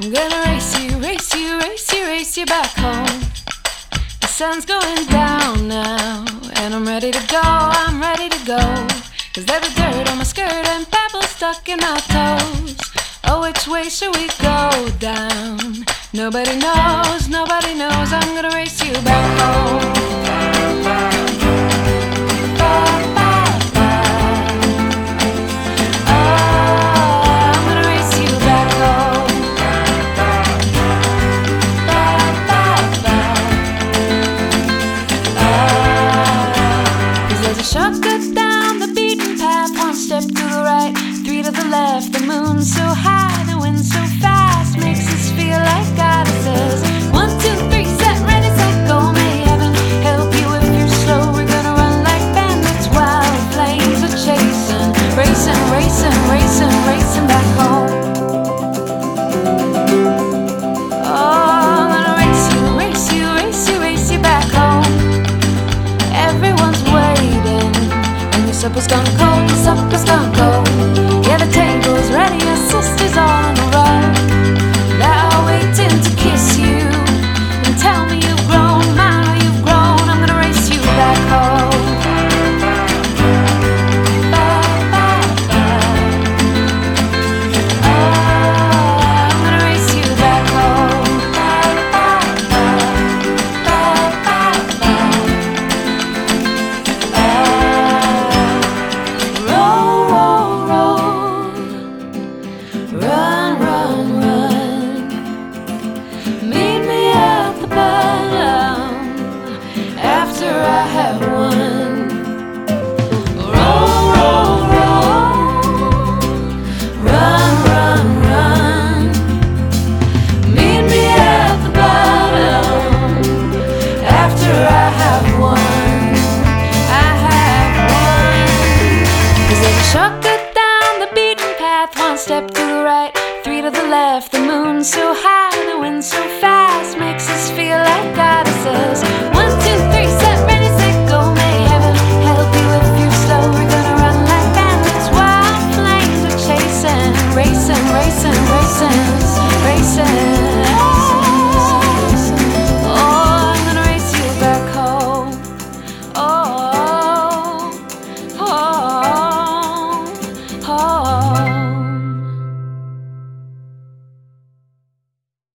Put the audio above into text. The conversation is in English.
I'm gonna race you, race you, race you, race you back home. The sun's going down now, and I'm ready to go, I'm ready to go. 'Cause there's dirt on my skirt and pebbles stuck in my toes. Oh, which way should we go down? Nobody knows, nobody knows. I'm gonna race you back home. Shortcut down the beaten path, one step to the right, three to the left. The moon's so high, the wind's so fast, makes us feel like God says 1, 2, 3, set, ready, set, go. May heaven help you if you're slow. We're gonna run like bandits, wild flames are chasing, racing, racing, racing, racing back home. Oh, I'm gonna race you, race you, race you, race you back home. Everyone's waiting. Supper's gone cold, the supper's gone